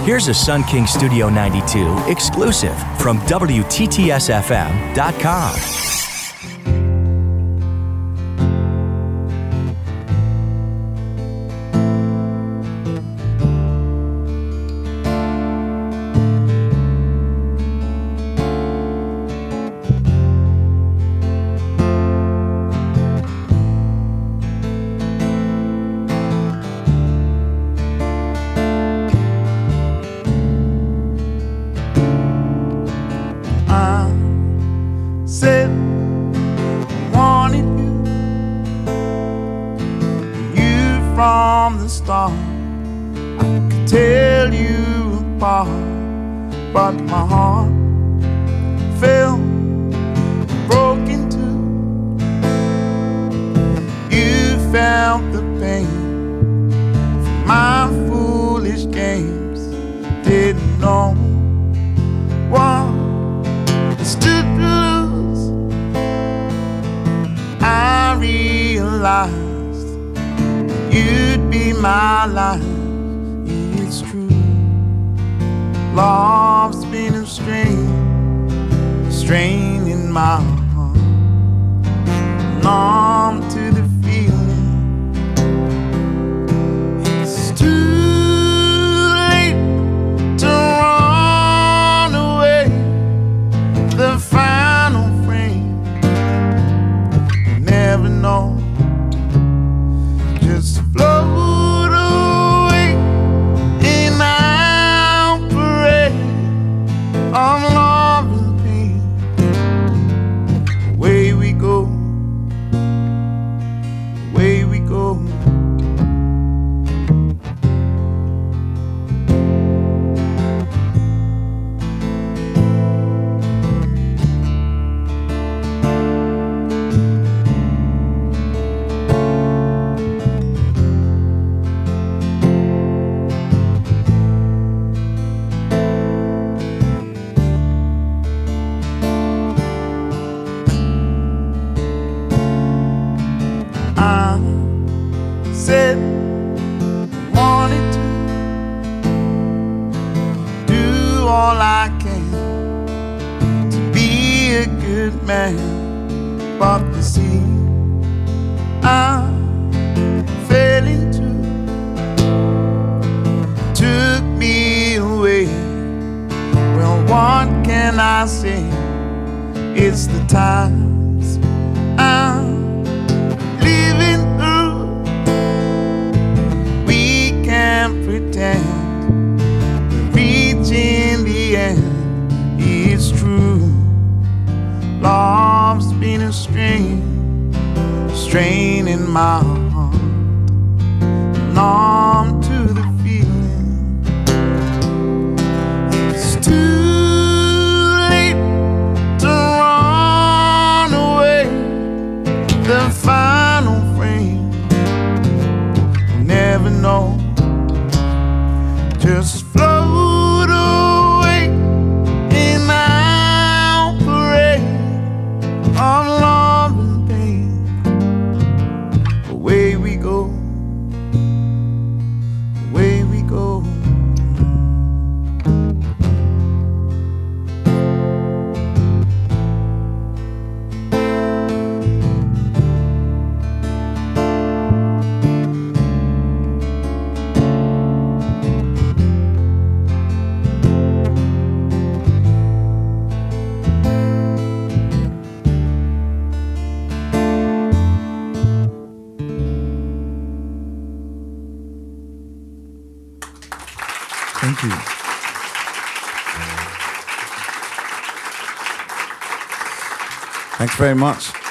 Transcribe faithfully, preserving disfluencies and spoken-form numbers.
Here's a Sun King Studio ninety-two exclusive from W T T S F M dot com. Said wanted you, you from the start. I could tell you apart, but my heart fell, broke in two. You felt the pain from my foolish games. Didn't know what stood to lose. I realized you'd be my life. It's true, love's been a strain, strain in my heart, numb to the feeling. It's too late to run away. The final frame, never know. Just float away in our parade of love and pain. Away we go, away we go. I said wanted to do all I can to be a good man, but you see I fell into took me away. Well, what can I say? It's the times I'm living through. We can't pretend we're reaching the end. It's true, love's been a strain, strain in my heart, numb to the feeling. It's too late to run away. The final frame, never know. Just float away in our parade of love and pain. Away we go, away we go. Thank you. Thanks very much.